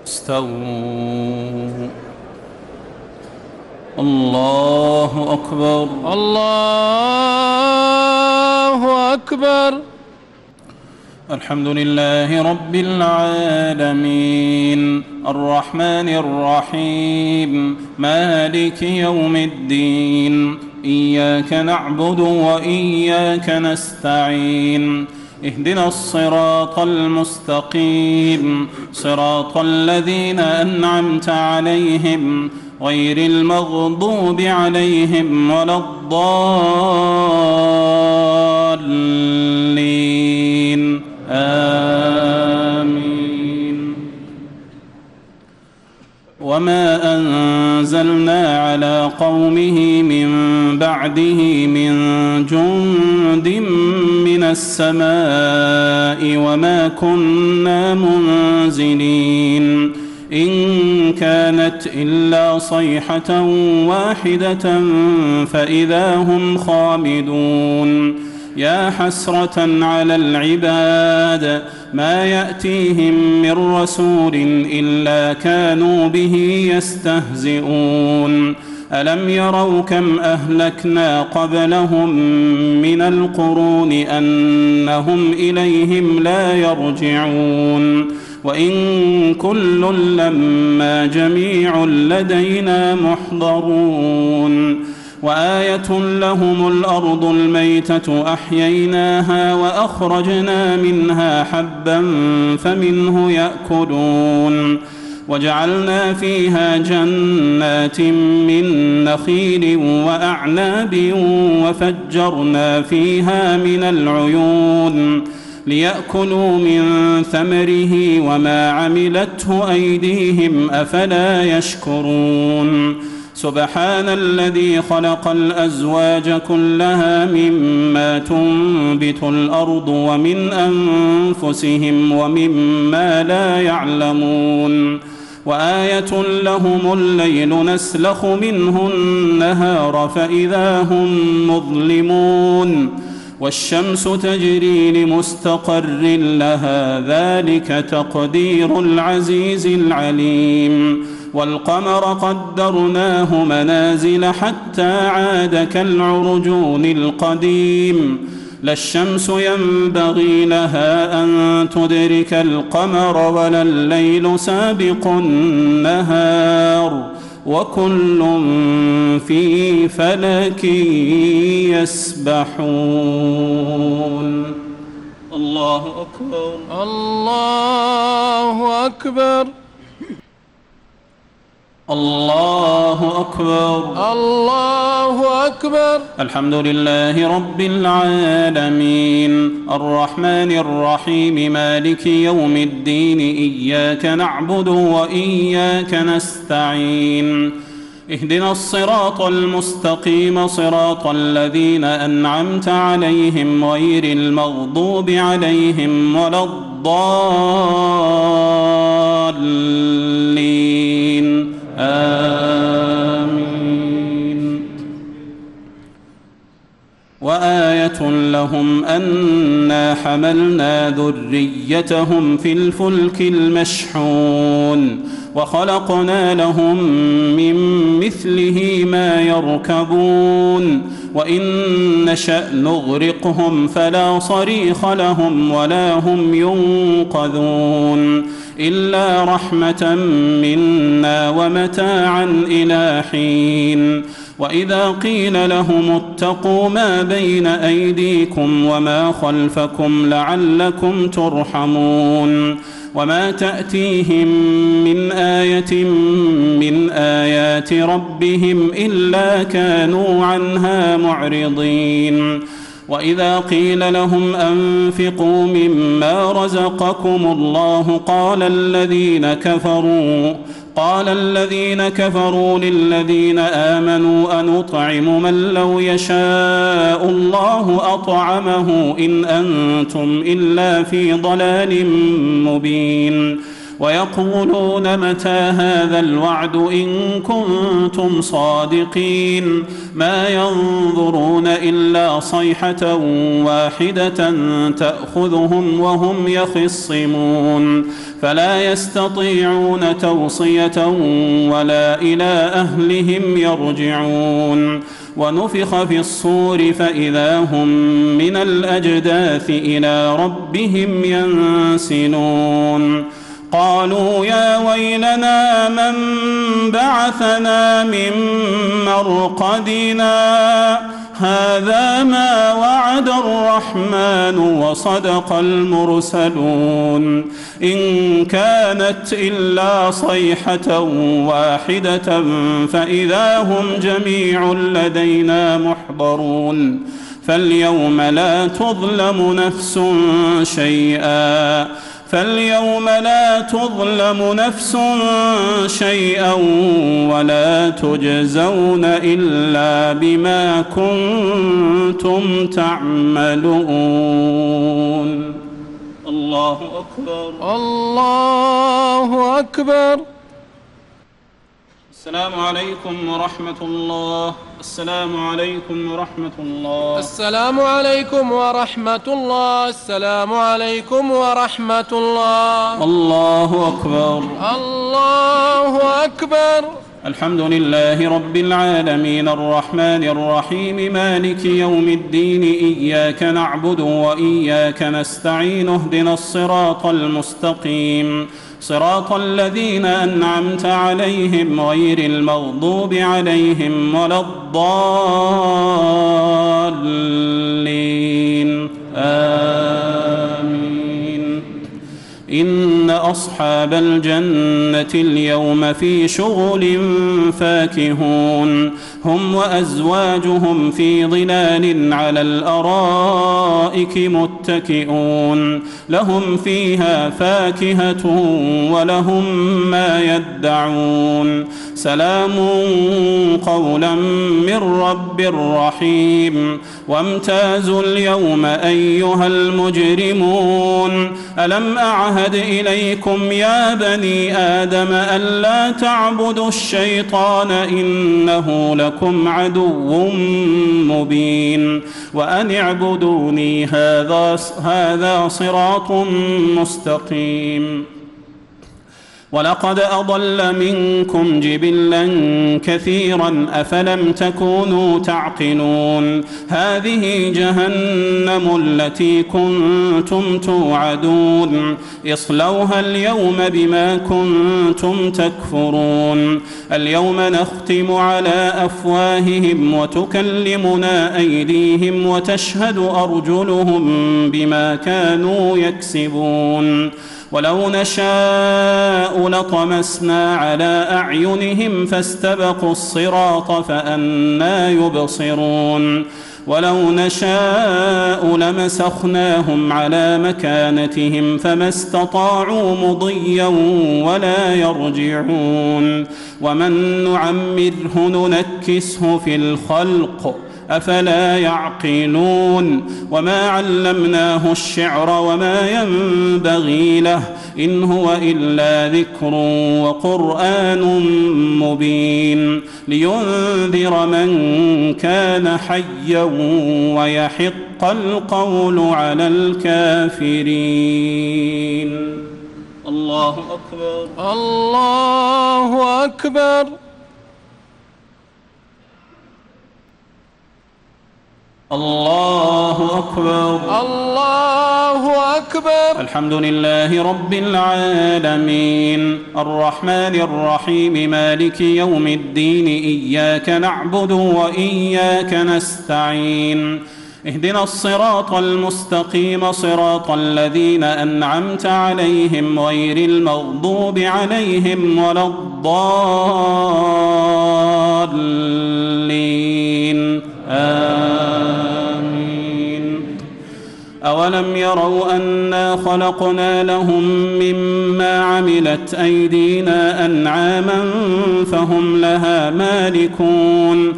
استووا. الله أكبر. الله أكبر. الحمد لله رب العالمين الرحمن الرحيم مالك يوم الدين إياك نعبد وإياك نستعين اهدنا الصراط المستقيم صراط الذين أنعمت عليهم غير المغضوب عليهم ولا الضالين آمين. وما أنزلنا على قومه من بعده من جند من السماء وما كنا منزلين إن كانت إلا صيحة واحدة فإذا هم خامدون. يا حسرة على العباد ما يأتيهم من رسول إلا كانوا به يستهزئون. ألم يروا كم أهلكنا قبلهم من القرون أنهم إليهم لا يرجعون. وإن كل لما جميع لدينا محضرون. وآية لهم الأرض الميتة أحييناها وأخرجنا منها حبا فمنه يأكلون. وجعلنا فيها جنات من نخيل وأعناب وفجرنا فيها من العيون ليأكلوا من ثمره وما عملته أيديهم أفلا يشكرون. سبحان الذي خلق الأزواج كلها مما تنبت الأرض ومن أنفسهم ومما لا يعلمون. وآية لهم الليل نسلخ منه النهار فإذا هم مظلمون. والشمس تجري لمستقر لها ذلك تقدير العزيز العليم. والقمر قدرناه منازل حتى عاد كالعرجون القديم. لا الشمس ينبغي لها أن تدرك القمر ولا الليل سابق النهار وكل في فلك يسبحون. الله أكبر. الله أكبر. الله أكبر. الله أكبر. الحمد لله رب العالمين الرحمن الرحيم مالك يوم الدين إياك نعبد وإياك نستعين اهدنا الصراط المستقيم صراط الذين أنعمت عليهم غير المغضوب عليهم ولا الضالين آمين. وآية لهم أنا حملنا ذريتهم في الفلك المشحون وخلقنا لهم من مثله ما يركبون. وإن نشأ نغرقهم فلا صريخ لهم ولا هم ينقذون إلا رحمة منا ومتاعا إلى حين. وإذا قيل لهم اتقوا ما بين أيديكم وما خلفكم لعلكم ترحمون. وما تأتيهم من آية من آيات ربهم إلا كانوا عنها معرضين. وإذا قيل لهم أنفقوا مما رزقكم الله قال الذين كفروا للذين آمنوا أنطعم من لو يشاء الله أطعمه إن أنتم إلا في ضلال مبين. ويقولون متى هذا الوعد إن كنتم صادقين ما ينظرون إلا صيحة واحدة تأخذهم وهم يخصمون فلا يستطيعون توصية ولا إلى أهلهم يرجعون ونفخ في الصور فإذا هم من الأجداث إلى ربهم ينسلون قالوا يا ويلنا من بعثنا من مرقدنا هذا ما وعد الرحمن وصدق المرسلون إن كانت إلا صيحة واحدة فإذا هم جميع لدينا محضرون فاليوم لا تظلم نفس شيئا ولا تجزون إلا بما كنتم تعملون الله أكبر الله أكبر. السلام عليكم ورحمة الله. السلام عليكم ورحمة الله. السلام عليكم ورحمة الله. السلام عليكم ورحمة الله. الله أكبر الله أكبر. الحمد لله رب العالمين الرحمن الرحيم مالك يوم الدين إياك نعبد وإياك نستعين اهدنا الصراط المستقيم صراط الذين أنعمت عليهم غير المغضوب عليهم ولا الضالين آمين. إن أصحاب الجنة اليوم في شغل فاكهون هم وأزواجهم في ظلال على الأرائك متكئون لهم فيها فاكهة ولهم ما يدعون سلام قولا من رب رحيم. وامتازوا اليوم أيها المجرمون ألم أعهد إليكم يا بني آدم ألا تعبدوا الشيطان إنه لكم عدو مبين وأن اعبدوني هذا صراط مستقيم. ولقد أضل منكم جبلا كثيرا أفلم تكونوا تعقلون هذه جهنم التي كنتم توعدون اصلوها اليوم بما كنتم تكفرون اليوم نختم على أفواههم وتكلمنا أيديهم وتشهد أرجلهم بما كانوا يكسبون ولو نشاء لطمسنا على أعينهم فاستبقوا الصراط فأنى يبصرون ولو نشاء لمسخناهم على مكانتهم فما استطاعوا مضيا ولا يرجعون ومن نعمره ننكسه في الخلق أفلا يعقلون وما علمناه الشعر وما ينبغي له إن هو إلا ذكر وقرآن مبين لينذر من كان حيا ويحق القول على الكافرين. الله أكبر الله أكبر. الله أكبر الله أكبر. الحمد لله رب العالمين الرحمن الرحيم مالك يوم الدين إياك نعبد وإياك نستعين اهدنا الصراط المستقيم صراط الذين أنعمت عليهم غير المغضوب عليهم ولا الضالين آمين. أولم يروا أنا خلقنا لهم مما عملت أيدينا أنعاما فهم لها مالكون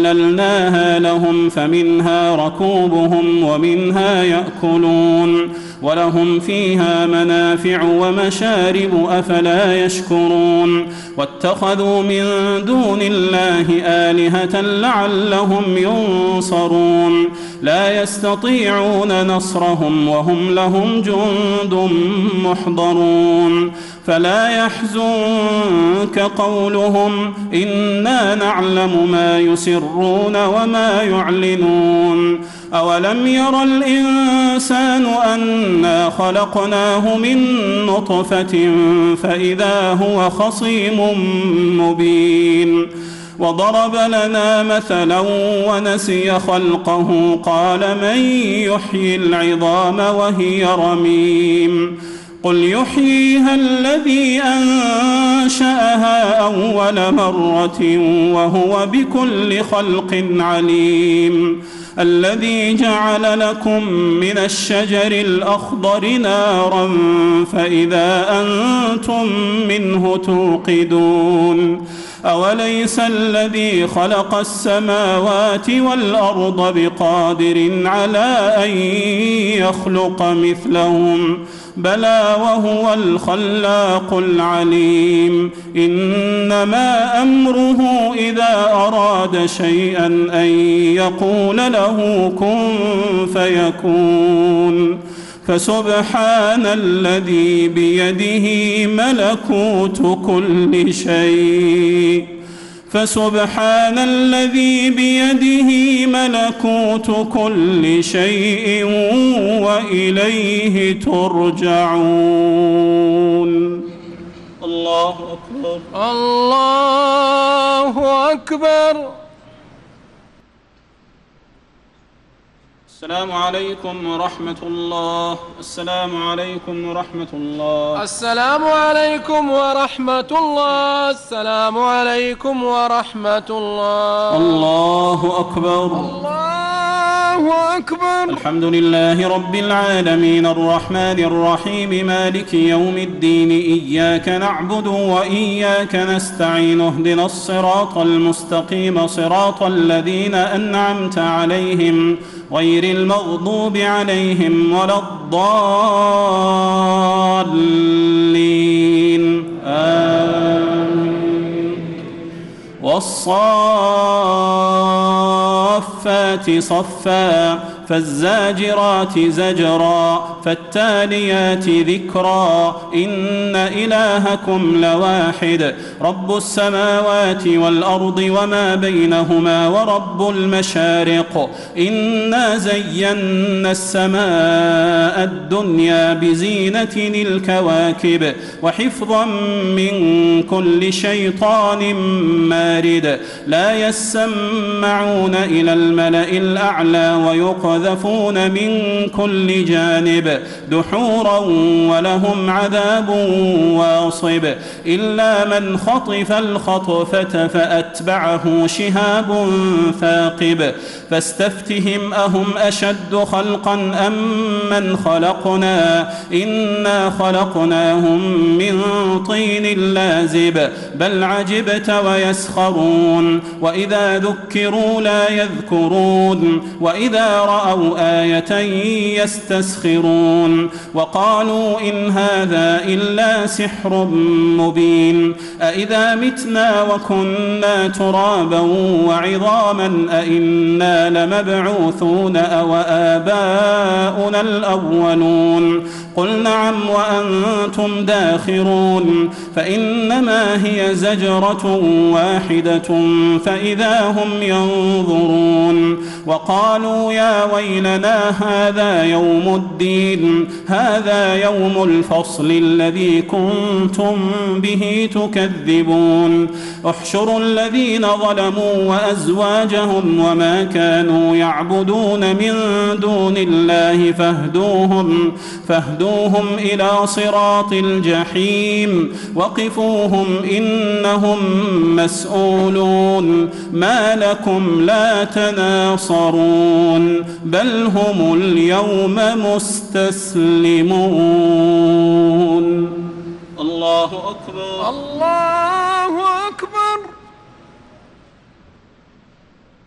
وذللناها لهم فمنها ركوبهم ومنها يأكلون ولهم فيها منافع ومشارب أفلا يشكرون واتخذوا من دون الله آلهة لعلهم ينصرون لا يستطيعون نصرهم وهم لهم جند محضرون فلا يحزنك قولهم إنا نعلم ما يسرون وما يعلنون أولم ير الإنسان أنا خلقناه من نطفة فإذا هو خصيم مبين وضرب لنا مثلا ونسي خلقه قال من يحيي العظام وهي رميم قل يحييها الذي أنشأها أول مرة وهو بكل خلق عليم الذي جعل لكم من الشجر الأخضر نارا فإذا أنتم منه توقدون أوليس الذي خلق السماوات والأرض بقادر على أن يخلق مثلهم بلى وهو الخلاق العليم إنما أمره إذا أراد شيئا أن يقول له كن فيكون فسبحان الذي بيده ملكوت كل شيء فسبحان الذي بيده ملكوت كل شيء وإليه ترجعون الله أكبر الله أكبر. السلام عليكم ورحمة الله. السلام عليكم ورحمة الله. السلام عليكم ورحمة الله. السلام عليكم ورحمة الله. الله أكبر. الله أكبر. الحمد لله رب العالمين الرحمن الرحيم مالك يوم الدين إياك نعبد وإياك نستعين اهدنا الصراط المستقيم صراط الذين أنعمت عليهم غير المغضوب عليهم ولا الضالين آمين. والصافات صفا فالزاجرات زجرا فالتاليات ذكرا إن إلهكم لواحد رب السماوات والأرض وما بينهما ورب المشارق إنا زينا السماء الدنيا بزينة الكواكب وحفظا من كل شيطان مارد لا يسمعون إلى الملأ الأعلى ويقذفون من كل جانب دحورا ولهم عذاب واصب إلا من خطف الخطفة فأتبعه شهاب ثاقب فاستفتهم أهم أشد خلقا أم من خلقنا إنا خلقناهم من طين لازب بل عجبت ويسخرون وإذا ذكروا لا يذكرون وإذا رأوا آية يستسخرون وقالوا إن هذا إلا سحر مبين أإذا متنا وكنا ترابا وعظاما أإنا لمبعوثون أو آباؤنا الأولون قل نعم وأنتم داخرون فإنما هي زجرة واحدة فإذا هم ينظرون وقالوا يا ويلنا هذا يوم الدين هذا يوم الفصل الذي كنتم به تكذبون احشروا الذين ظلموا وأزواجهم وما كانوا يعبدون من دون الله فاهدوهم إلى صراط الجحيم وقفوهم إنهم مسؤولون ما لكم لا تناصرون بل هم اليوم مستسلمون. الله أكبر. الله أكبر.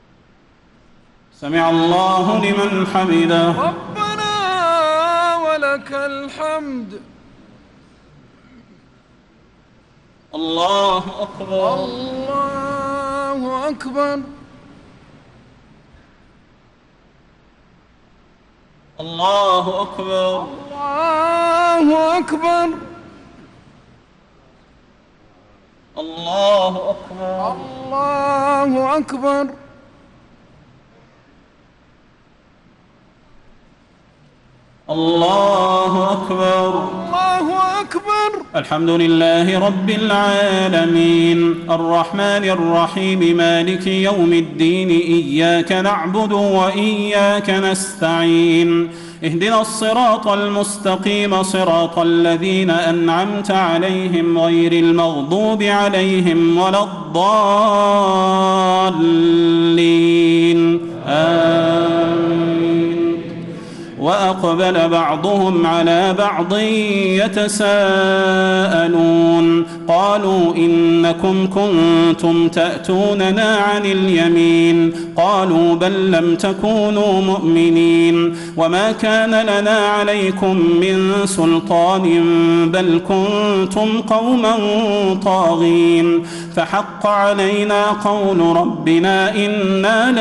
سمع الله لمن حمده. ربنا ولك ولك الحمد. الله أكبر. الله أكبر. الله أكبر. الله أكبر. الله أكبر. الله أكبر. الله أكبر. الله أكبر. الحمد لله رب العالمين الرحمن الرحيم مالك يوم الدين إياك نعبد وإياك نستعين اهدنا الصراط المستقيم صراط الذين أنعمت عليهم غير المغضوب عليهم ولا الضالين آمين. وأقبل بعضهم على بعض يتساءلون قالوا إنكم كنتم تأتوننا عن اليمين قالوا بل لم تكونوا مؤمنين وما كان لنا عليكم من سلطان بل كنتم قوما طاغين فحق علينا قول ربنا إنا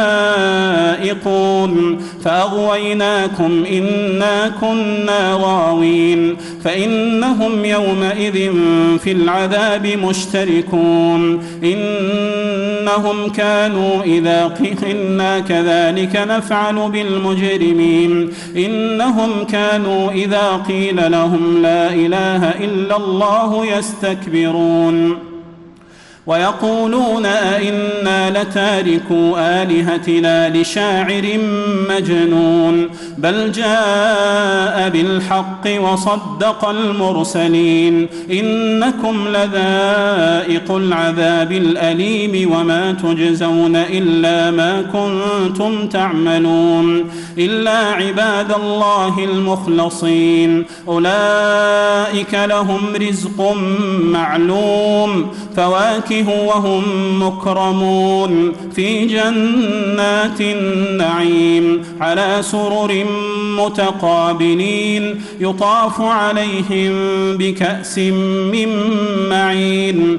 لذائقون فأغويناكم إنا كنا غاوين فإنهم يومئذ في العذاب مشتركون إنهم كانوا إذا قيلنا كذلك نفعل بالمجرمين إنهم كانوا إذا قيل لهم لا إله إلا الله يستكبرون ويقولون أئنا لتاركوا آلهتنا لشاعر مجنون بل جاء بالحق وصدق المرسلين إنكم لذائق العذاب الأليم وما تجزون إلا ما كنتم تعملون إلا عباد الله المخلصين أولئك لهم رزق معلوم فواكه وهم مكرمون في جنات النعيم على سرر متقابلين يطاف عليهم بكأس من معين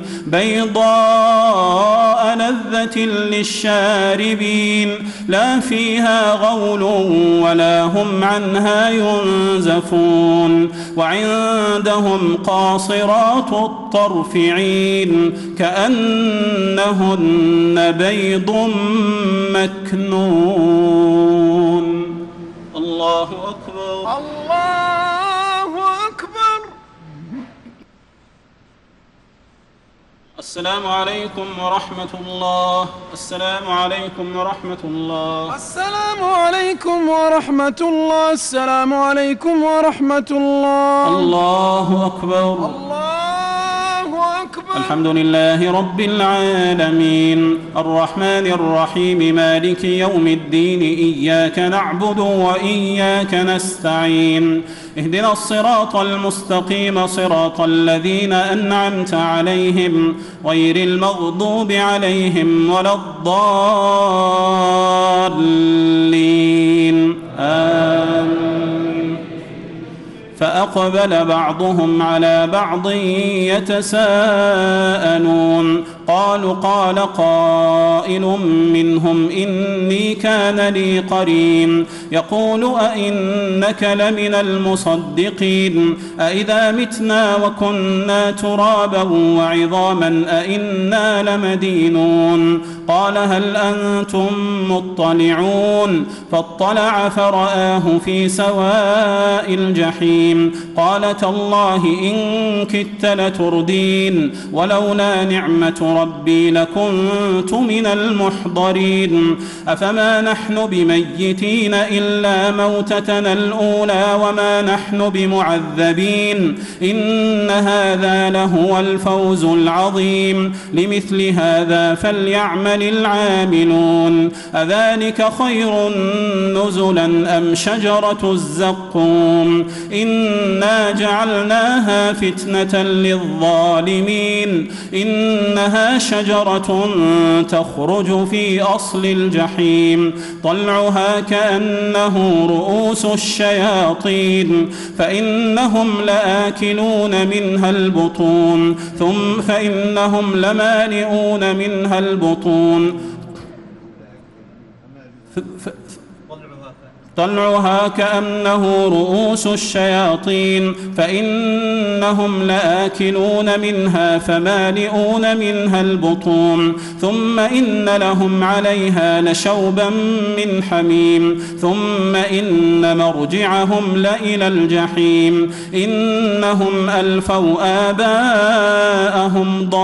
بيضاء لذة للشاربين لا فيها غول ولا هم عنها ينزفون وعندهم قاصرات الطرف عين كأنهن بيض مكنون الله أكبر. الله أكبر. السلام عليكم ورحمة الله. السلام عليكم ورحمة الله. السلام عليكم ورحمة الله. السلام عليكم ورحمة الله. الله أكبر. الله أكبر. الحمد لله رب العالمين الرحمن الرحيم مالك يوم الدين إياك نعبد وإياك نستعين اهدنا الصراط المستقيم صراط الذين أنعمت عليهم غير المغضوب عليهم ولا الضالين آمين. فأقبل بعضهم على بعض يتساءلون قال قائل منهم إني كان لي قرين يقول أئنك لمن المصدقين أئذا متنا وكنا ترابا وعظاما أئنا لمدينون قال هل أنتم مطلعون فاطلع فرآه في سواء الجحيم قال تالله إن كدت لتردين ولولا نعمة ربي لكنت من المحضرين أفما نحن بميتين إلا موتتنا الأولى وما نحن بمعذبين إن هذا لهو الفوز العظيم لمثل هذا فليعمل العاملون أذلك خير نزلا أم شجرة الزقوم إنا جعلناها فتنة للظالمين إنها إنها شجرة تخرج في أصل الجحيم طلعها كأنه رؤوس الشياطين فإنهم لآكلون منها البطون فإنهم لمالئون منها البطون طلعها كأنه رؤوس الشياطين فإنهم لآكلون منها فمالئون منها البطون ثم إن لهم عليها لشوبا من حميم ثم إن مرجعهم لإلى الجحيم إنهم ألفوا آباءهم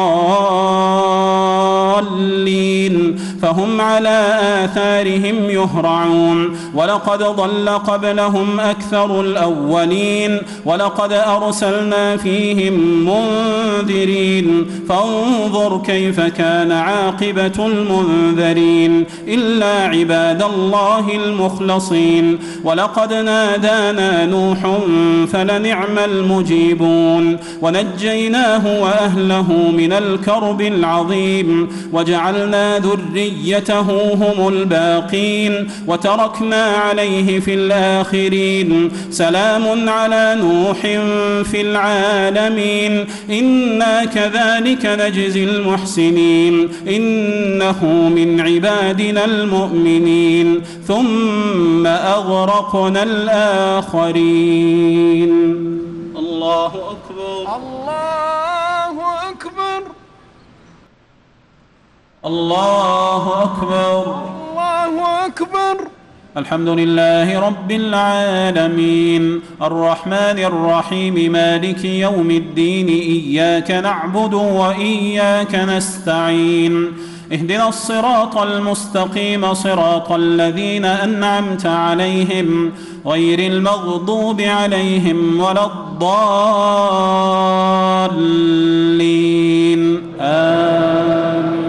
ضالين فهم على آثارهم يهرعون ولقد ضل قبلهم أكثر الأولين ولقد أرسلنا فيهم منذرين فانظر كيف كان عاقبة المنذرين إلا عباد الله المخلصين ولقد نادانا نوح فلنعم المجيبون ونجيناه وأهله من الكرب العظيم وجعلنا ذريته هم الباقين وتركنا عليه في الآخرين سلام على نوح في العالمين إنا كذلك نجزي المحسنين إنه من عبادنا المؤمنين ثم أغرقنا الآخرين الله أكبر الله أكبر الله أكبر الله أكبر. الحمد لله رب العالمين الرحمن الرحيم مالك يوم الدين إياك نعبد وإياك نستعين اهدنا الصراط المستقيم صراط الذين أنعمت عليهم غير المغضوب عليهم ولا الضالين آمين.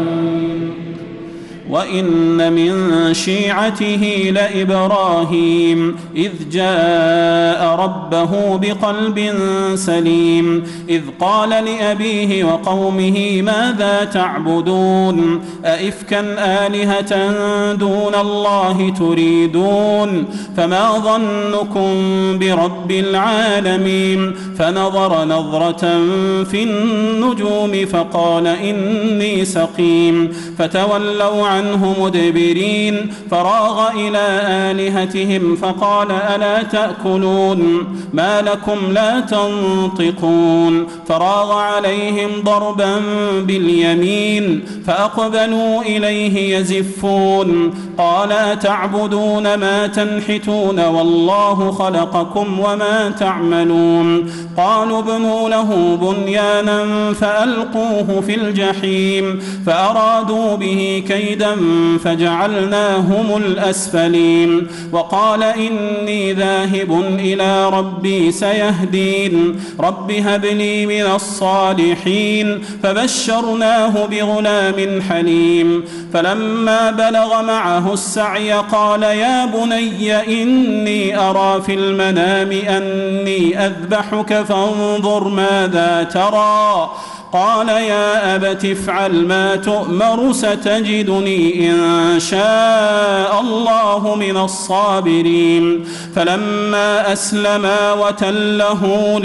وإن من شيعته لإبراهيم إذ جاء ربه بقلب سليم إذ قال لأبيه وقومه ماذا تعبدون أئفكا آلهة دون الله تريدون فما ظنكم برب العالمين فنظر نظرة في النجوم فقال إني سقيم فتولوا عنه مدبرين فراغ إلى آلهتهم فقال ألا تأكلون ما لكم لا تنطقون فراغ عليهم ضربا باليمين فأقبلوا إليه يزفون قال أتعبدون ما تنحتون والله خلقكم وما تعملون قالوا ابنوا له بنيانا فألقوه في الجحيم فأرادوا به كيدا فجعلناهم الأسفلين وقال إني ذاهب إلى ربي سيهدين رب هب لي من الصالحين فبشرناه بغلام حليم فلما بلغ معه السعي قال يا بني إني أرى في المنام أني أذبحك فانظر ماذا ترى قال يا أبت افعل ما تؤمر ستجدني إن شاء الله من الصابرين فلما أسلما وتله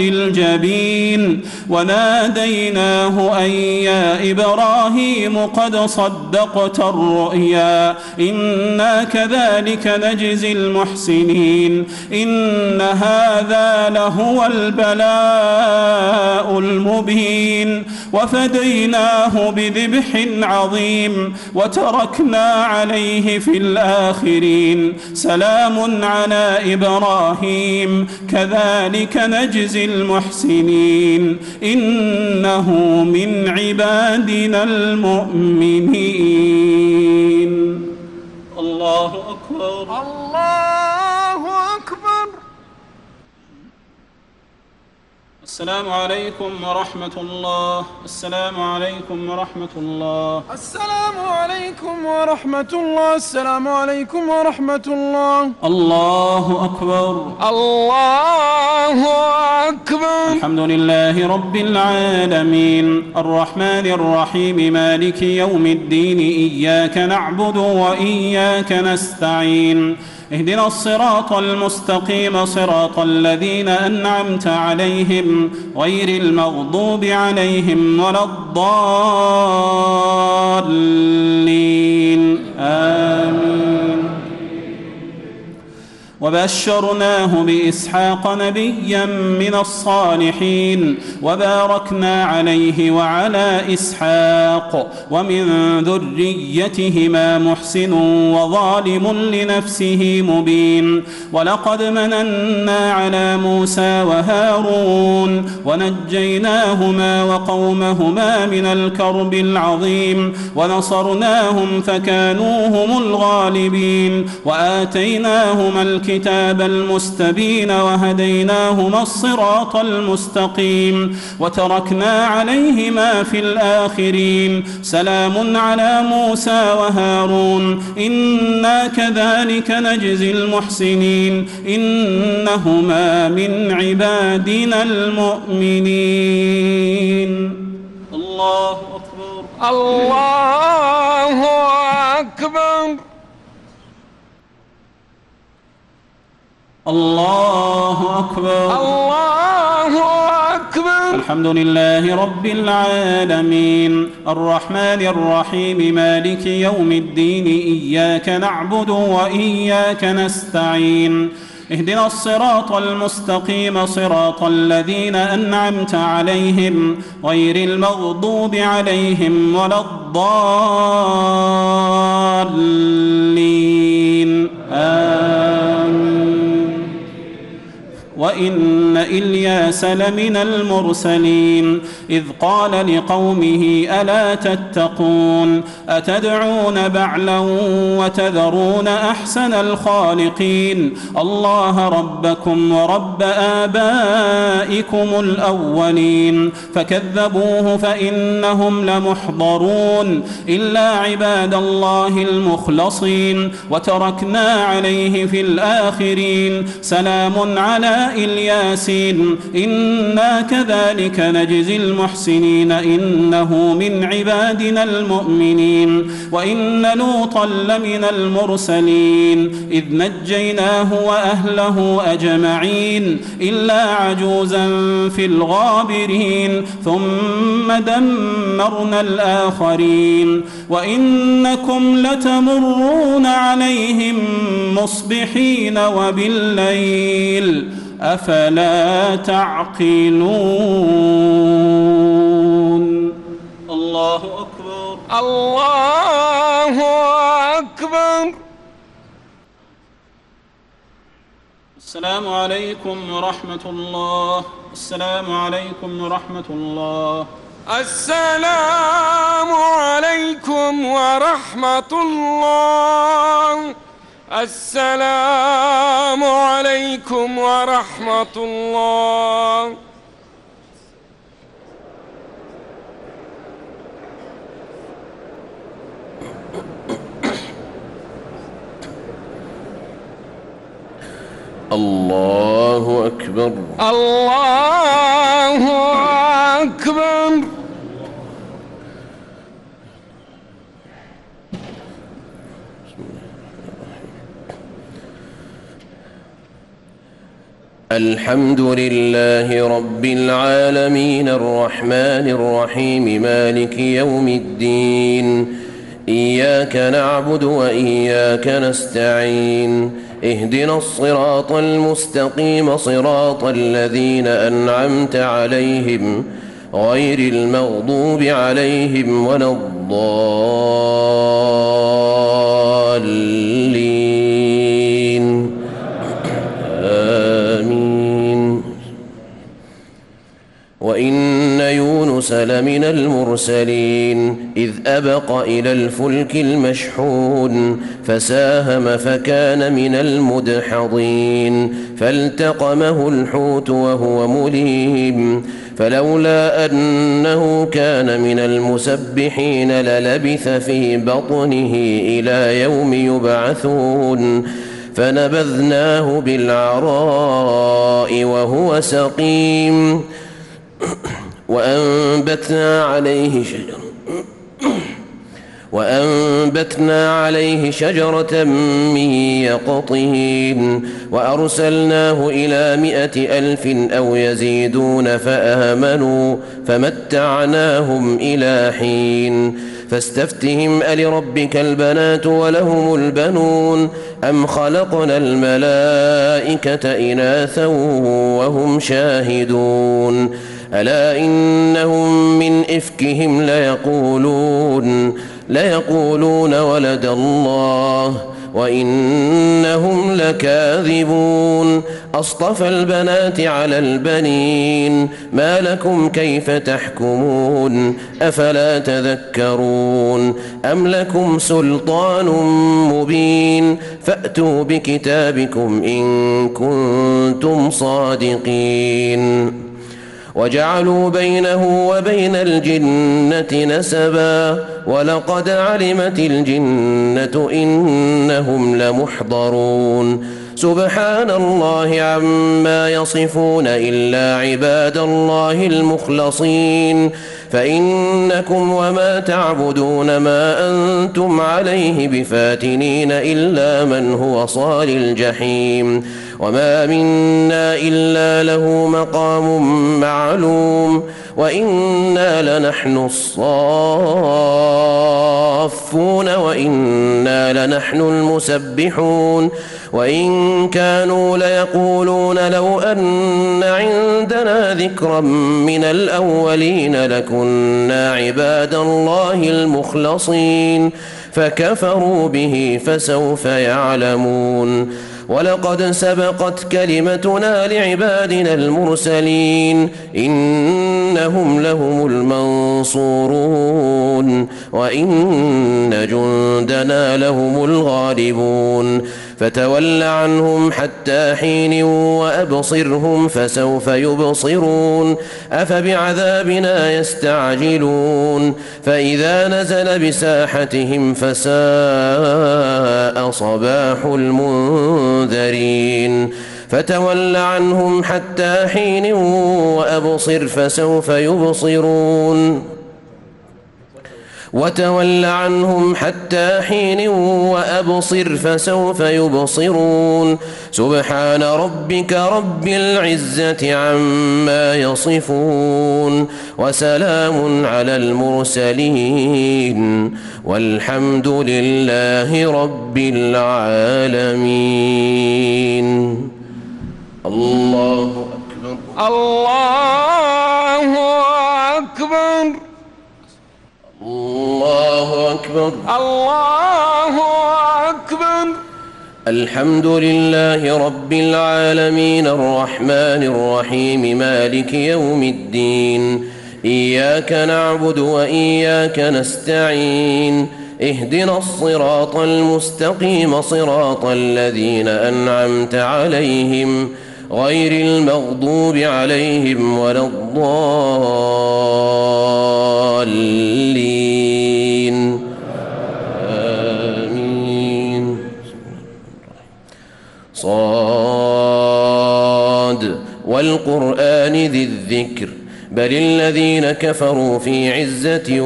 للجبين وناديناه أن يا إبراهيم قد صدقت الرؤيا إنا كذلك نجزي المحسنين إن هذا لهو البلاء المبين وفديناه بذبح عظيم وتركنا عليه في الآخرين سلام على إبراهيم كذلك نجزي المحسنين إنه من عبادنا المؤمنين الله أكبر الله أكبر. السلام عليكم ورحمة الله. السلام عليكم ورحمة الله. السلام عليكم ورحمة الله. السلام عليكم ورحمة الله. الله أكبر. الله أكبر. الحمد لله رب العالمين الرحمن الرحيم مالك يوم الدين إياك نعبد وإياك نستعين اهدنا الصراط المستقيم صراط الذين أنعمت عليهم غير المغضوب عليهم ولا الضالين آمين. وبشرناه بإسحاق نبيا من الصالحين وباركنا عليه وعلى إسحاق ومن ذريتهما محسن وظالم لنفسه مبين. ولقد مننا على موسى وهارون ونجيناهما وقومهما من الكرب العظيم ونصرناهم فكانوا هم الغالبين وآتيناهما الكتاب المستبين وهديناهما الصراط المستقيم وتركنا عليهما في الآخرين. سلام على موسى وهارون إنا كذلك نجزي المحسنين إنهما من عبادنا المؤمنين. الله أكبر. الله أكبر. الله أكبر. الله أكبر. الحمد لله رب العالمين الرحمن الرحيم مالك يوم الدين إياك نعبد وإياك نستعين اهدنا الصراط المستقيم صراط الذين أنعمت عليهم غير المغضوب عليهم ولا الضالين آمين. وإن إلياس لمن المرسلين إذ قال لقومه ألا تتقون أتدعون بعلا وتذرون أحسن الخالقين الله ربكم ورب آبائكم الأولين فكذبوه فإنهم لمحضرون إلا عباد الله المخلصين وتركنا عليه في الآخرين سلام على الياسين إنا كذلك نجزي المحسنين إنه من عبادنا المؤمنين. وإن لوطا لمن المرسلين إذ نجيناه وأهله أجمعين إلا عجوزا في الغابرين ثم دمرنا الآخرين. وإنكم لتمرون عليهم مصبحين وبالليل أفلا تعقلون. الله أكبر. الله أكبر. السلام عليكم ورحمة الله. السلام عليكم ورحمة الله. السلام عليكم ورحمة الله. السلام عليكم ورحمة الله. الله أكبر. الله أكبر. الحمد لله رب العالمين الرحمن الرحيم مالك يوم الدين إياك نعبد وإياك نستعين اهدنا الصراط المستقيم صراط الذين أنعمت عليهم غير المغضوب عليهم ولا الضالين آمين. وإن يونس المرسل من المرسلين إذ أبق إلى الفلك المشحون فساهم فكان من المدحضين فالتقمه الحوت وهو مليم فلولا أنه كان من المسبحين للبث في بطنه إلى يوم يبعثون فنبذناه بالعراء وهو سقيم وأنبتنا عليه شجرة من يقطين وأرسلناه إلى 100,000 أو يزيدون فآمنوا فمتعناهم إلى حين فاستفتهم ألربك البنات ولهم البنون أم خلقنا الملائكة إناثا وهم شاهدون ألا إنهم من إفكهم ليقولون ولد الله وإنهم لكاذبون أصطفى البنات على البنين ما لكم كيف تحكمون أفلا تذكرون أم لكم سلطان مبين فأتوا بكتابكم إن كنتم صادقين وجعلوا بينه وبين الجنة نسبا ولقد علمت الجنة إنهم لمحضرون سبحان الله عما يصفون إلا عباد الله المخلصين فإنكم وما تعبدون ما أنتم عليه بفاتنين إلا من هو صال الجحيم وما منا إلا له مقام معلوم وإنا لنحن الصافون وإنا لنحن المسبحون وإن كانوا ليقولون لو أن عندنا ذكرا من الأولين لكنا عباد الله المخلصين فكفروا به فسوف يعلمون ولقد سبقت كلمتنا لعبادنا المرسلين إنهم لهم المنصورون وإن جندنا لهم الغالبون فتول عنهم حتى حين وأبصرهم فسوف يبصرون أفبعذابنا يستعجلون فإذا نزل بساحتهم فساء صباح المنذرين فتول عنهم حتى حين وأبصر فسوف يبصرون وتول عنهم حتى حين وأبصر فسوف يبصرون سبحان ربك رب العزة عما يصفون وسلام على المرسلين والحمد لله رب العالمين. الله أكبر الله أكبر الله أكبر الله أكبر. الحمد لله رب العالمين الرحمن الرحيم مالك يوم الدين إياك نعبد وإياك نستعين اهدنا الصراط المستقيم صراط الذين أنعمت عليهم غير المغضوب عليهم ولا الضالين آمين. صاد والقرآن ذي الذكر بل الذين كفروا في عزة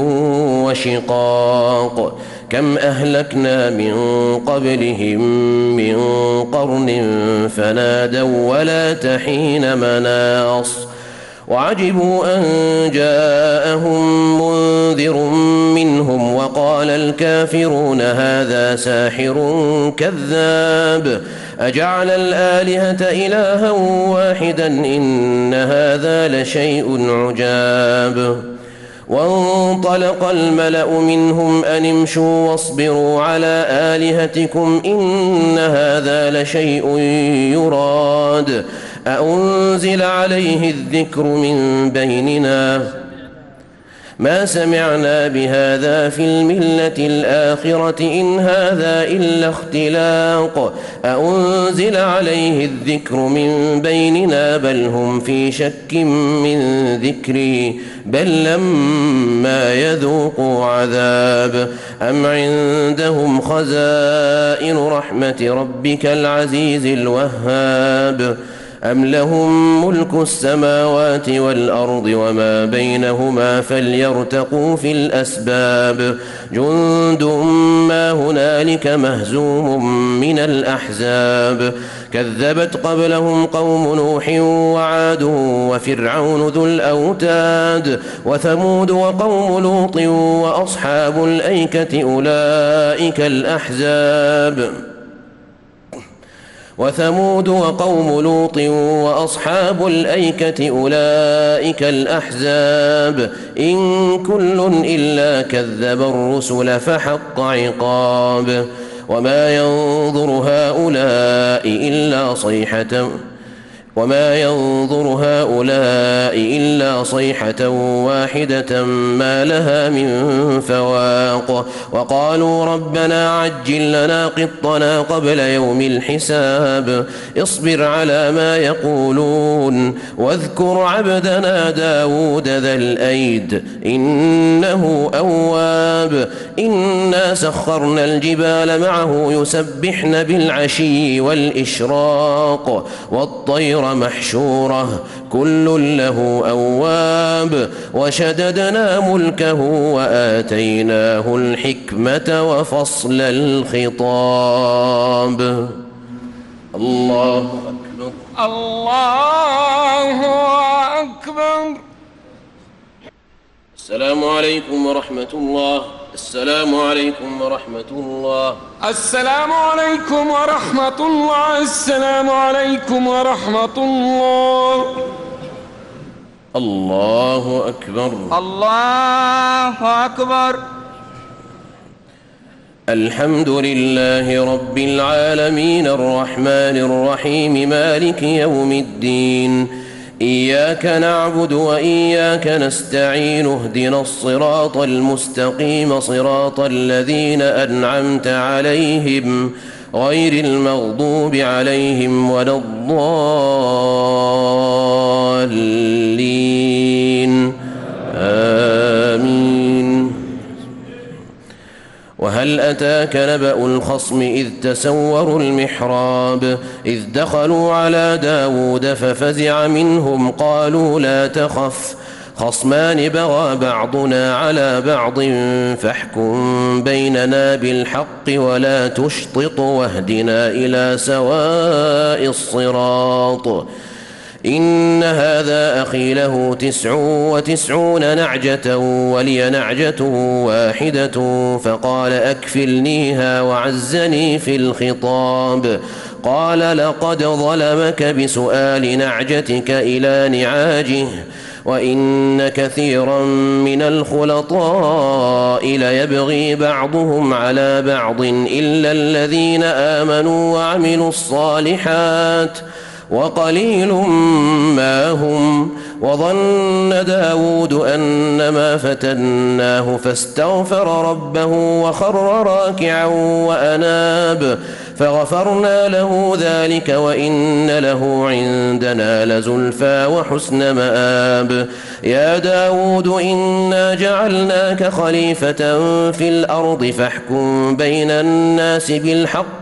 وشقاق كم أهلكنا من قبلهم من قرن فنادوا ولا تحين مناص وعجبوا أن جاءهم منذر منهم وقال الكافرون هذا ساحر كذاب أجعل الآلهة إلها واحدا إن هذا لشيء عجاب. وانطلق الملأ منهم أن امشوا واصبروا على آلهتكم إن هذا لشيء يراد أأنزل عليه الذكر من بيننا ما سمعنا بهذا في الملة الآخرة إن هذا إلا اختلاق أأنزل عليه الذكر من بيننا بل هم في شك من ذكري بل لما يذوقوا عذاب أم عندهم خزائن رحمة ربك العزيز الوهاب أم لهم ملك السماوات والأرض وما بينهما فليرتقوا في الأسباب جند ما هنالك مهزوم من الأحزاب كذبت قبلهم قوم نوح وعاد وفرعون ذو الأوتاد وثمود وقوم لوط وأصحاب الأيكة أولئك الأحزاب وثمود وقوم لوط وأصحاب الأيكة أولئك الأحزاب إن كل إلا كذب الرسل فحق عقاب وما ينظر هؤلاء إلا صيحة واحدة ما لها من فواق وقالوا ربنا عجل لنا قطنا قبل يوم الحساب اصبر على ما يقولون واذكر عبدنا داود ذا الأيد إنه أواب إنا سخرنا الجبال معه يسبحن بالعشي والإشراق والطير محشورة كل له أواب وشددنا ملكه وآتيناه الحكمة وفصل الخطاب الله أكبر الله أكبر. السلام عليكم ورحمة الله. السلام عليكم ورحمة الله. السلام عليكم ورحمة الله. السلام عليكم ورحمة الله. الله أكبر. الله أكبر. الحمد لله رب العالمين الرحمن الرحيم مالك يوم الدين إياك نعبد وإياك نستعين اهدنا الصراط المستقيم صراط الذين أنعمت عليهم غير المغضوب عليهم ولا الضالين آمين. وهل أتاك نبأ الخصم إذ تسوروا المحراب إذ دخلوا على داود ففزع منهم قالوا لا تخف خصمان بغى بعضنا على بعض فاحكم بيننا بالحق ولا تشطط واهدنا إلى سواء الصراط إن هذا أخي له 99 نعجة ولي نعجة واحدة فقال أكفلنيها وعزني في الخطاب قال لقد ظلمك بسؤال نعجتك إلى نعاجه وإن كثيرا من الخلطاء ليبغي بعضهم على بعض إلا الذين آمنوا وعملوا الصالحات وقليل ما هم وظن داود أنما فتناه فاستغفر ربه وخر راكعا وأناب فغفرنا له ذلك وإن له عندنا لزلفى وحسن مآب. يا داود إنا جعلناك خليفة في الأرض فاحكم بين الناس بالحق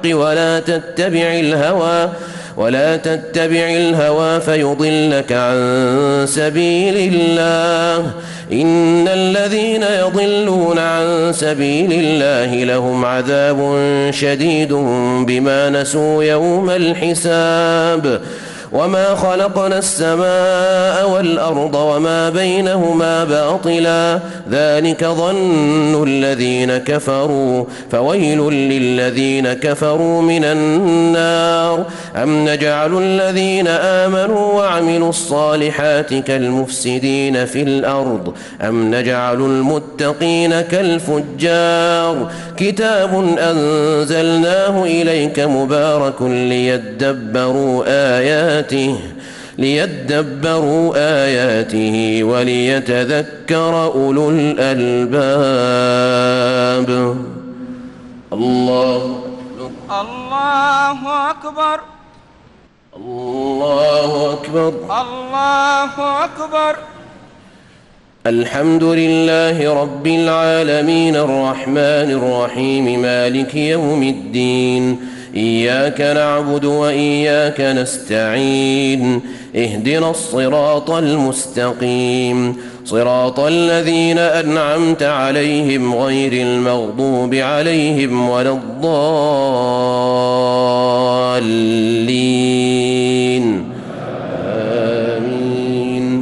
ولا تتبع الهوى فيضلك عن سبيل الله إن الذين يضلون عن سبيل الله لهم عذاب شديد بما نسوا يوم الحساب وما خلقنا السماء والأرض وما بينهما باطلا ذلك ظن الذين كفروا فويل للذين كفروا من النار أم نجعل الذين آمنوا وعملوا الصالحات كالمفسدين في الأرض أم نجعل المتقين كالفجار كتاب أنزلناه إليك مبارك ليدبروا آياته ليدبروا آياته وليتذكر أولو الألباب. الله أكبر. الله أكبر. الله أكبر. الحمد لله رب العالمين الرحمن الرحيم مالك يوم الدين إياك نعبد وإياك نستعين اهدنا الصراط المستقيم صراط الذين أنعمت عليهم غير المغضوب عليهم ولا الضالين آمين.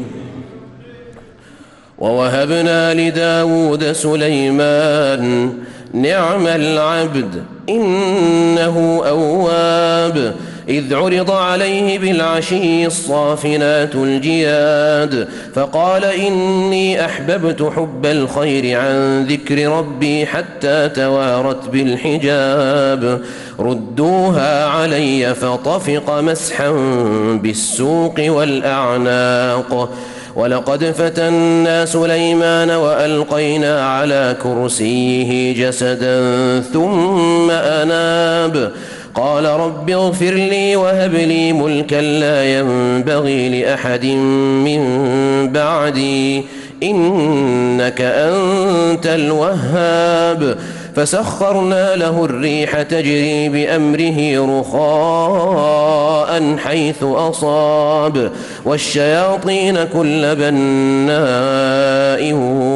ووهبنا لداود سليمان نعم العبد إنه أواب إذ عرض عليه بالعشي الصافنات الجياد فقال إني أحببت حب الخير عن ذكر ربي حتى توارت بالحجاب ردوها علي فطفق مسحا بالسوق والأعناق ولقد فتنا سليمان وألقينا على كرسيه جسدا ثم أناب قال رب اغفر لي وهب لي ملكا لا ينبغي لأحد من بعدي إنك أنت الوهاب فسخرنا له الريح تجري بأمره رخاء حيث أصاب والشياطين كل بناء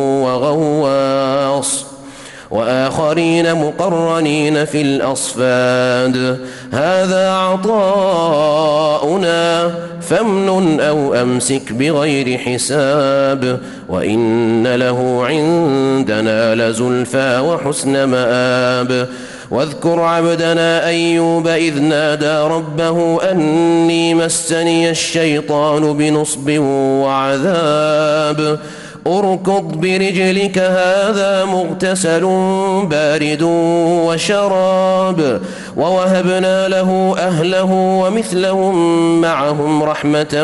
وغواص وآخرين مقرنين في الأصفاد هذا عطاؤنا فامنن أو أمسك بغير حساب وإن له عندنا لزلفى وحسن مآب واذكر عبدنا أيوب إذ نادى ربه أني مسني الشيطان بنصب وعذاب اركض برجلك هذا مغتسل بارد وشراب ووهبنا له أهله ومثلهم معهم رحمة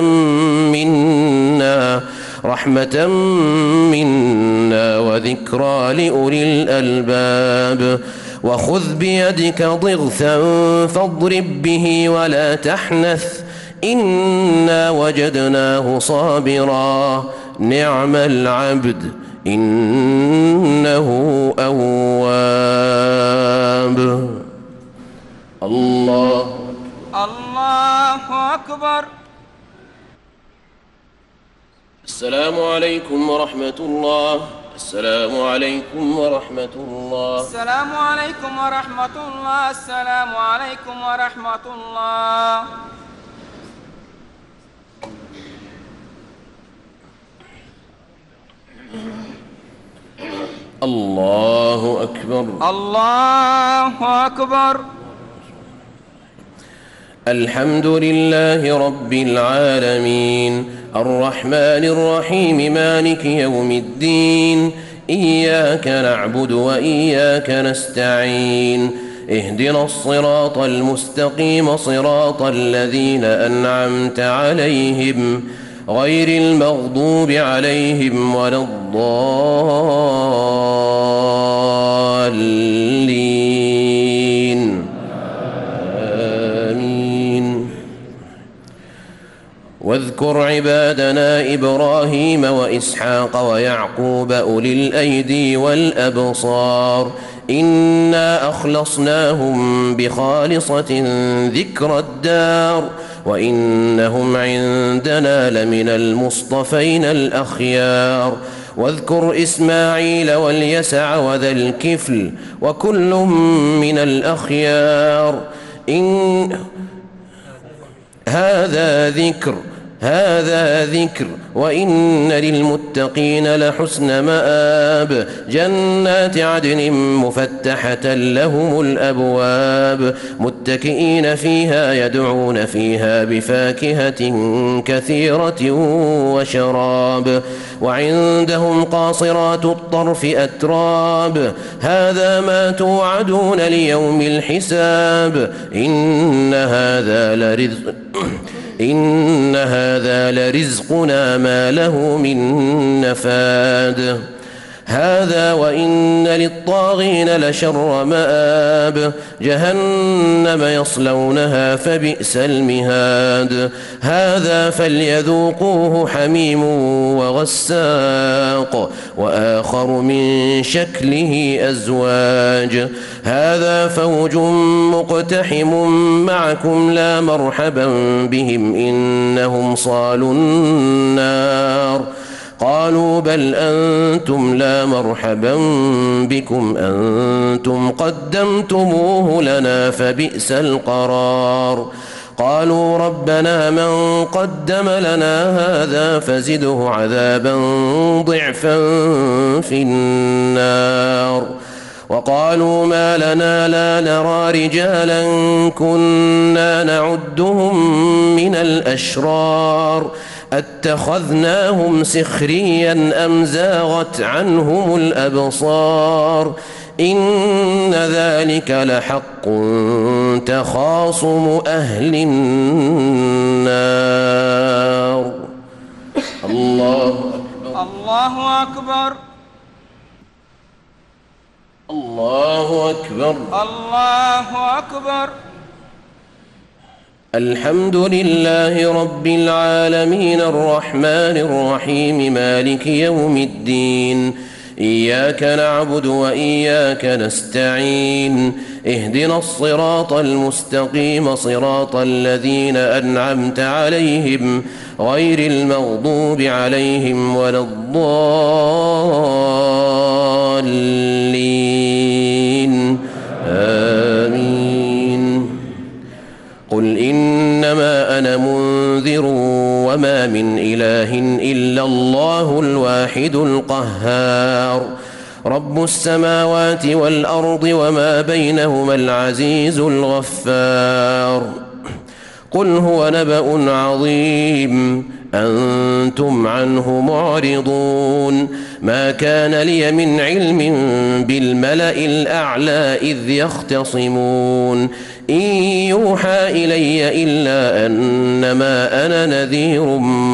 منا وذكرى لأولي الألباب وخذ بيدك ضغثا فاضرب به ولا تحنث إنا وجدناه صابرا نعم العبد إنه أواب. الله أكبر. السلام عليكم ورحمة الله. السلام عليكم ورحمة الله. السلام عليكم ورحمة الله. السلام عليكم ورحمة الله. الله أكبر. الله أكبر. الحمد لله رب العالمين الرحمن الرحيم مالك يوم الدين إياك نعبد وإياك نستعين اهدنا الصراط المستقيم صراط الذين أنعمت عليهم غير المغضوب عليهم ولا الضالين آمين. واذكر عبادنا إبراهيم وإسحاق ويعقوب أولي الأيدي والأبصار إنا أخلصناهم بخالصة ذكر الدار وإنهم عندنا لمن المصطفين الأخيار واذكر إسماعيل واليسع وذا الكفل وكل من الأخيار هذا ذكر وإن للمتقين لحسن مآب جنات عدن مفتحة لهم الأبواب متكئين فيها يدعون فيها بفاكهة كثيرة وشراب وعندهم قاصرات الطرف أتراب هذا ما توعدون ليوم الحساب إن هذا لرزقنا ما له من نفاد هذا وإن للطاغين لشر مآب جهنم يصلونها فبئس المهاد هذا فليذوقوه حميم وغساق وآخر من شكله أزواج هذا فوج مقتحم معكم لا مرحبا بهم إنهم صالوا النار قالوا بل أنتم لا مرحبا بكم أنتم قدمتموه لنا فبئس القرار قالوا ربنا من قدم لنا هذا فزده عذابا ضعفا في النار وقالوا ما لنا لا نرى رجالا كنا نعدهم من الأشرار اتخذناهم سخريا أم زاغت عنهم الأبصار إن ذلك لحق تخاصم أهل النار الله أكبر الله أكبر الله أكبر الله أكبر الحمد لله رب العالمين الرحمن الرحيم مالك يوم الدين إياك نعبد وإياك نستعين اهدنا الصراط المستقيم صراط الذين أنعمت عليهم غير المغضوب عليهم ولا الضالين آمين قل إنما أنا منذر وما من إله إلا الله الواحد القهار رب السماوات والأرض وما بينهما العزيز الغفار قل هو نبأ عظيم أنتم عنه معرضون ما كان لي من علم بالملأ الأعلى إذ يختصمون إن يوحى إلي إلا أنما أنا نذير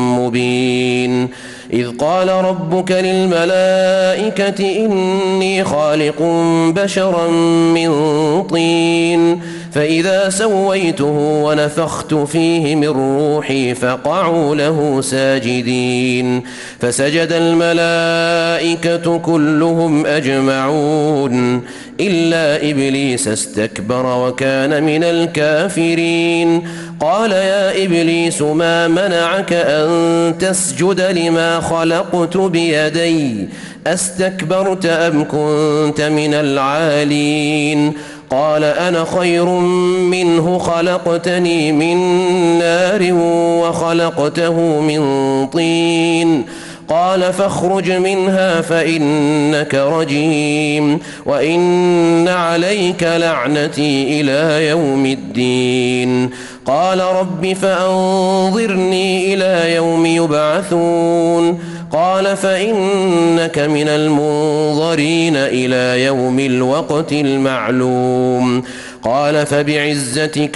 مبين إذ قال ربك للملائكة إني خالق بشرا من طين فإذا سويته ونفخت فيه من روحي فقعوا له ساجدين فسجد الملائكة كلهم أجمعون إلا إبليس استكبر وكان من الكافرين قال يا إبليس ما منعك أن تسجد لما خلقت بيدي أستكبرت أم كنت من العالين قال أنا خير منه خلقتني من نار وخلقته من طين قال فاخرج منها فإنك رجيم وإن عليك لعنتي إلى يوم الدين قال رب فأنظرني إلى يوم يبعثون قال فإنك من المنظرين إلى يوم الوقت المعلوم قال فبعزتك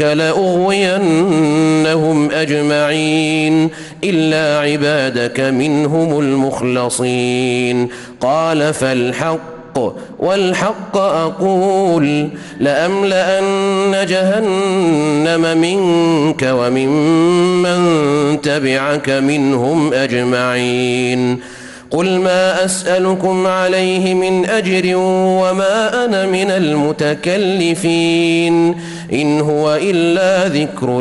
لأغوينهم أجمعين إلا عبادك منهم المخلصين قال فالحق والحق أقول لأملأن جهنم منك وممن تبعك منهم أجمعين قل ما أسألكم عليه من أجر وما أنا من المتكلفين إن هو إلا ذكر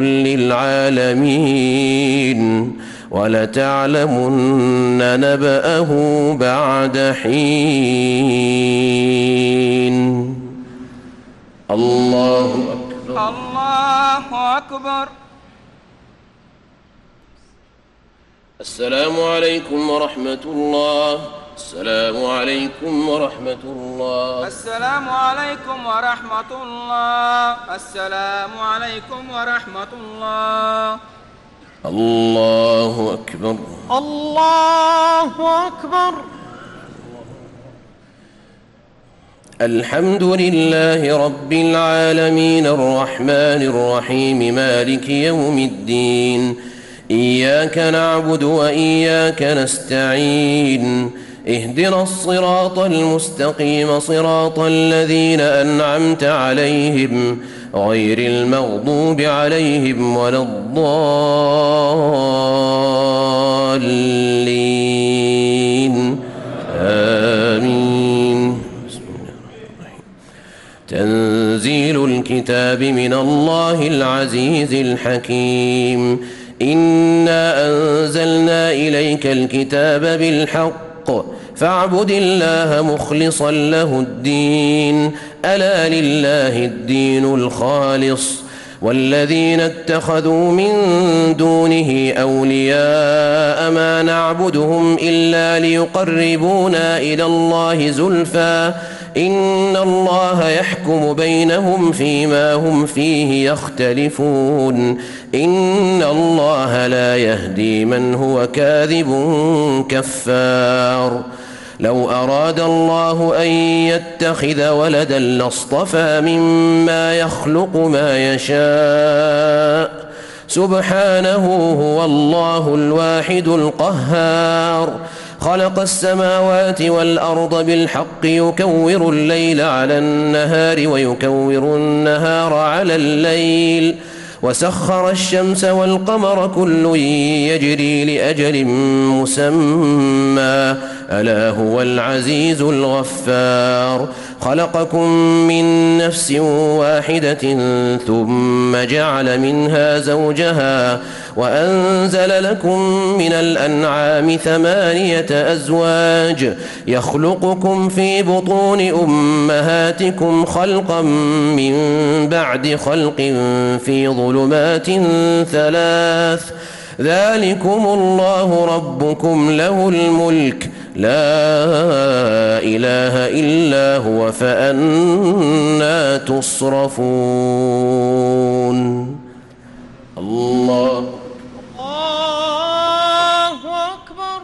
للعالمين ولتعلمن نبأه بعد حين الله أكبر الله أكبر السلام عليكم ورحمة الله السلام عليكم ورحمة الله السلام عليكم ورحمة الله السلام عليكم ورحمة الله الله أكبر الله أكبر الحمد لله رب العالمين الرحمن الرحيم مالك يوم الدين إياك نعبد وإياك نستعين اهدنا الصراط المستقيم صراط الذين أنعمت عليهم غير المغضوب عليهم ولا الضالين آمين. بسم الله الرحمن الرحيم. تنزيل الكتاب من الله العزيز الحكيم. إنا أنزلنا إليك الكتاب بالحق فاعبد الله مخلصا له الدين ألا لله الدين الخالص والذين اتخذوا من دونه أولياء ما نعبدهم إلا ليقربونا إلى الله زلفى إن الله يحكم بينهم فيما هم فيه يختلفون إن الله لا يهدي من هو كاذب كفار. لو أراد الله أن يتخذ ولدا لاصطفى مما يخلق ما يشاء سبحانه هو الله الواحد القهار. خلق السماوات والأرض بالحق يكور الليل على النهار ويكور النهار على الليل وسخر الشمس والقمر كل يجري لأجل مسمى ألا هو العزيز الغفار. خلقكم من نفس واحدة ثم جعل منها زوجها وأنزل لكم من الأنعام 8 أزواج يخلقكم في بطون أمهاتكم خلقا من بعد خلق في ظلمات 3 ذلكم الله ربكم له الملك لا إله إلا هو فأنى تصرفون. الله أكبر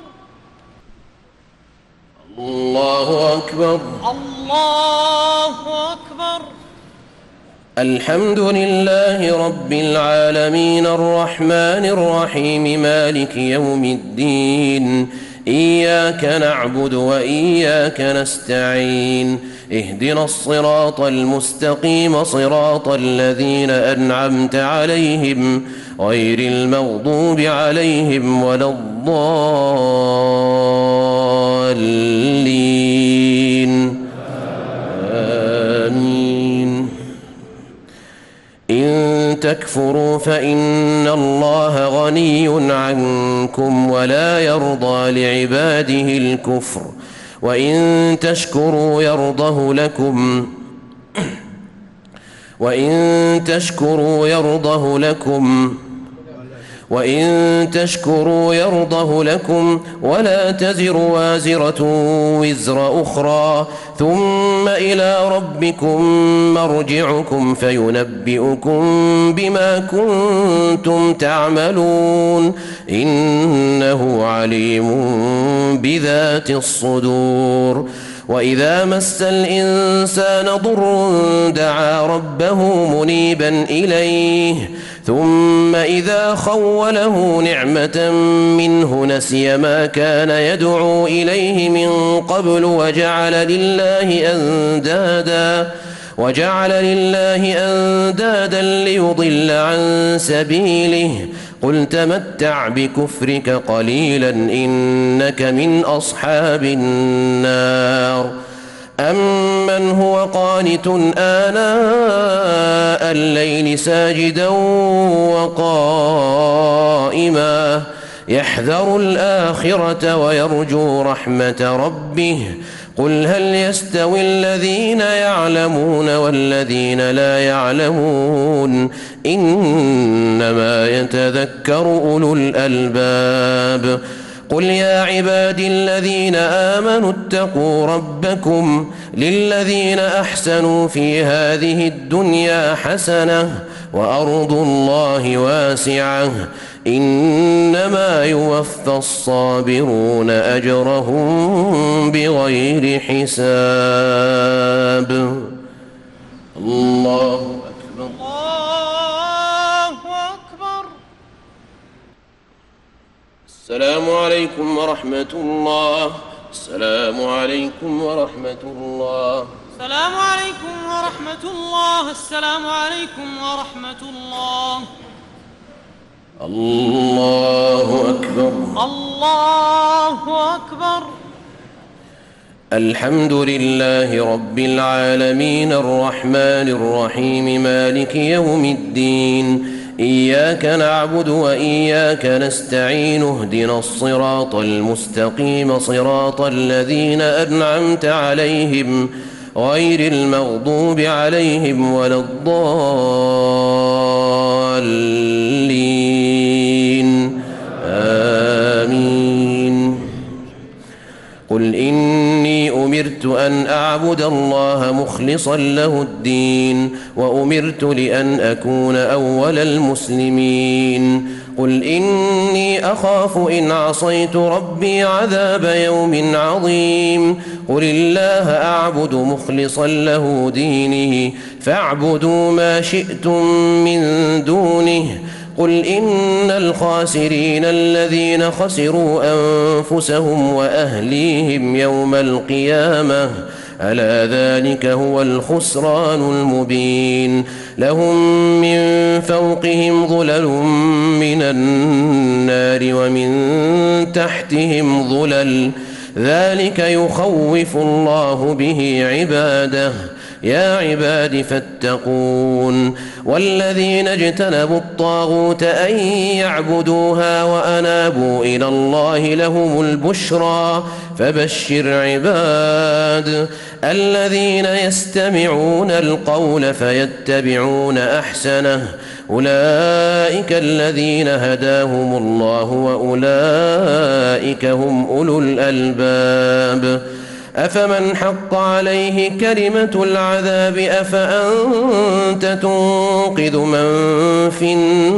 الله أكبر الله أكبر. الحمد لله رب العالمين الرحمن الرحيم مالك يوم الدين إياك نعبد وإياك نستعين اهدنا الصراط المستقيم صراط الذين أنعمت عليهم غير المغضوب عليهم ولا الضالين آمين. إن تكفروا فإن الله غني عنكم ولا يرضى لعباده الكفر وإن تشكروا يرضه لكم وإن تشكروا يرضه لكم ولا تزر وازرة وزر أخرى ثم إلى ربكم مرجعكم فينبئكم بما كنتم تعملون إنه عليم بذات الصدور. وإذا مس الإنسان ضر دعا ربه منيبا إليه ثم إذا خوله نعمة منه نسي ما كان يدعو إليه من قبل وجعل لله أندادا ليضل عن سبيله قل تمتع بكفرك قليلا إنك من أصحاب النار. أمن هو قانت آناء الليل ساجدا وقائما يحذر الآخرة ويرجو رحمة ربه قل هل يستوي الذين يعلمون والذين لا يعلمون إنما يتذكر أولو الألباب. قل يا عبادي الذين آمنوا اتقوا ربكم للذين أحسنوا في هذه الدنيا حسنة وأرض الله واسعة إنما يوفى الصابرون أجرهم بغير حساب. الله أكبر. الله أكبر. ورحمة الله. السلام عليكم ورحمة الله. السلام عليكم ورحمة الله. السلام عليكم ورحمة الله. الله أكبر. الله أكبر. الحمد لله رب العالمين الرحمن الرحيم مالك يوم الدين. إياك نعبد وإياك نستعين اهدنا الصراط المستقيم صراط الذين أنعمت عليهم غير المغضوب عليهم ولا الضالين آمين. قل إني أمرت أن أعبد الله مخلصا له الدين وأمرت لأن أكون أول المسلمين. قل إني أخاف إن عصيت ربي عذاب يوم عظيم. قل الله أعبد مخلصا له دينه فاعبدوا ما شئتم من دونه. قل إن الخاسرين الذين خسروا أنفسهم وأهليهم يوم القيامة ألا ذلك هو الخسران المبين. لهم من فوقهم ظلل من النار ومن تحتهم ظلل ذلك يخوف الله به عباده. يا عباد فاتقون. والذين اجتنبوا الطاغوت أن يعبدوها وأنابوا إلى الله لهم البشرى فبشر عباد. الذين يستمعون القول فيتبعون أحسنه أولئك الذين هداهم الله وأولئك هم أولو الألباب. أفمن حق عليه كلمة العذاب أفأنت تنقذ من في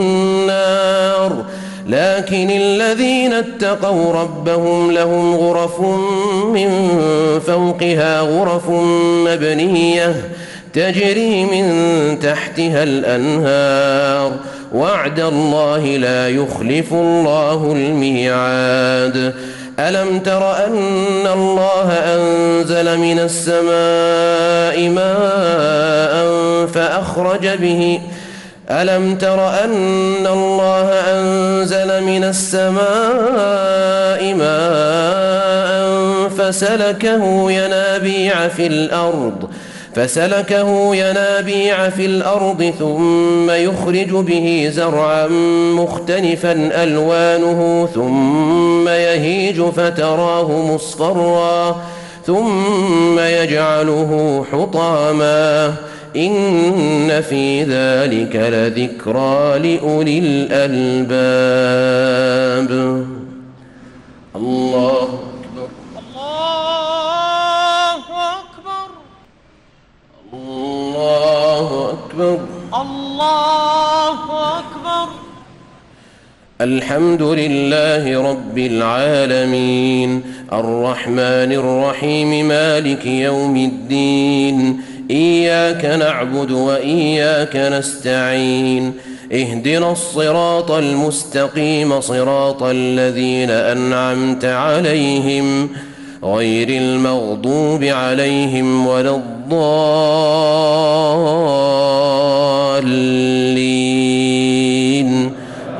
النار. لكن الذين اتقوا ربهم لهم غرف من فوقها غرف مبنية تجري من تحتها الأنهار وعد الله لا يخلف الله الميعاد. ألم تر أن الله أنزل من السماء ماء فأخرج به ألم تر أن الله أنزل من السماء ماء فسلكه ينابيع في الأرض ثم يخرج به زرعا مختلفا ألوانه ثم يهيج فتراه مصفرا ثم يجعله حطاما إن في ذلك لذكرى لأولي الألباب. الله أكبر. الله أكبر. الله أكبر. الحمد لله رب العالمين الرحمن الرحيم مالك يوم الدين. إياك نعبد وإياك نستعين اهدنا الصراط المستقيم صراط الذين أنعمت عليهم غير المغضوب عليهم ولا الضالين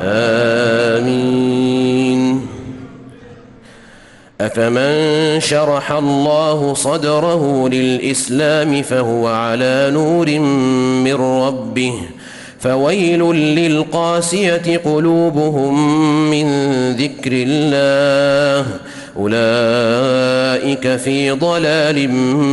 آمين. أفمن شرح الله صدره للإسلام فهو على نور من ربه فويل للقاسية قلوبهم من ذكر الله أولئك في ضلال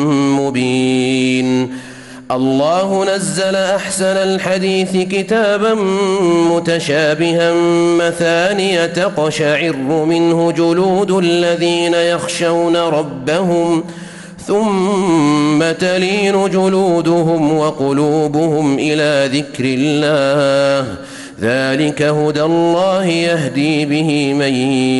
مبين. الله نزل أحسن الحديث كتابا متشابها مثانية تقشعر منه جلود الذين يخشون ربهم ثم تلين جلودهم وقلوبهم إلى ذكر الله ذلك هدى الله يهدي به من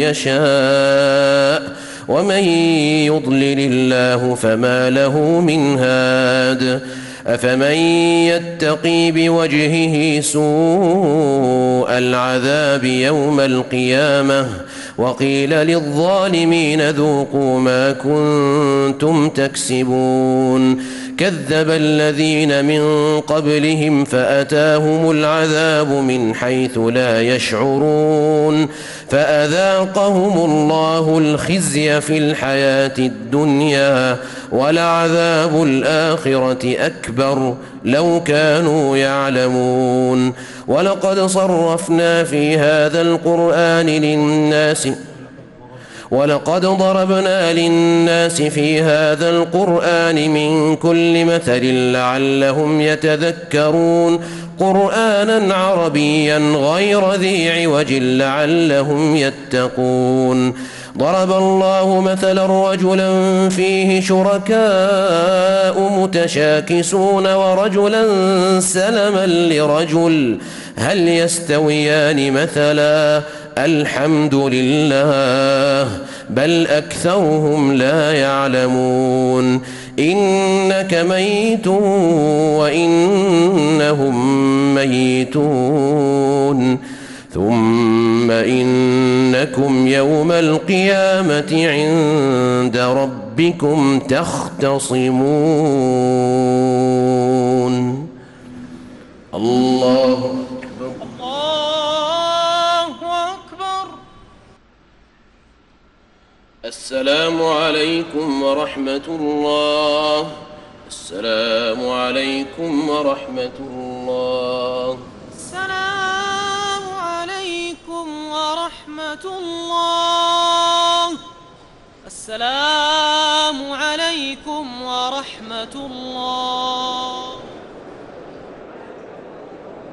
يشاء ومن يضلل الله فما له من هاد. أفمن يتقي بوجهه سوء العذاب يوم القيامة وقيل للظالمين ذوقوا ما كنتم تكسبون كذب الذين من قبلهم فأتاهم العذاب من حيث لا يشعرون فأذاقهم الله الخزي في الحياة الدنيا ولعذاب الآخرة أكبر لو كانوا يعلمون ولقد صرفنا في هذا القرآن للناس ولقد ضربنا للناس في هذا القرآن من كل مثل لعلهم يتذكرون قرآنا عربيا غير ذي عوج لعلهم يتقون ضرب الله مثلا رجلا فيه شركاء متشاكسون ورجلا سلما لرجل هل يستويان مثلا الحمد لله بل أكثرهم لا يعلمون إنك ميت وإنهم ميتون ثم إنكم يوم القيامة عند ربكم تختصمون الله السلام عليكم ورحمة الله السلام عليكم ورحمة الله السلام عليكم ورحمة الله السلام عليكم ورحمة الله